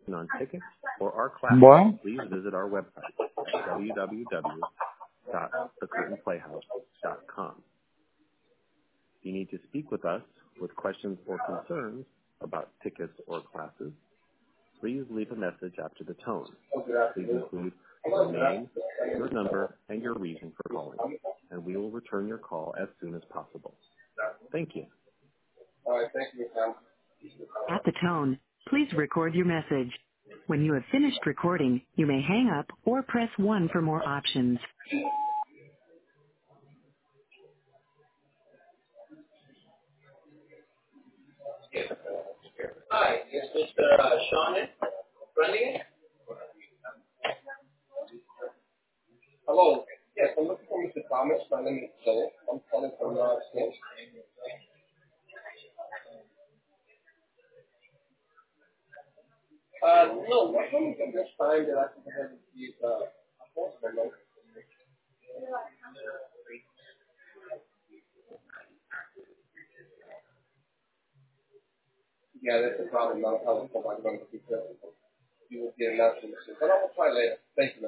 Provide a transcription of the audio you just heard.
on tickets or our classes, Bueno, please visit our website at www.thecurtainplayhouse.com. If you need to speak with us with questions or concerns about tickets or classes, please leave a message after the tone. Please include your name, your number, and your reason for calling, and we will return your call as soon as possible. Thank you. At the tone, please record your message. When you have finished recording, you may hang up or press 1 for more options. Hi, is Mr. Sean running it? Hello. Yes, I'm looking for Mr. Thomas. My name is Joe. I'm calling from Smith. No, what time is the best time that I can have these appointment? Yeah, that's the problem. I'm going to be You will get an answer. But I will try later. Thank you.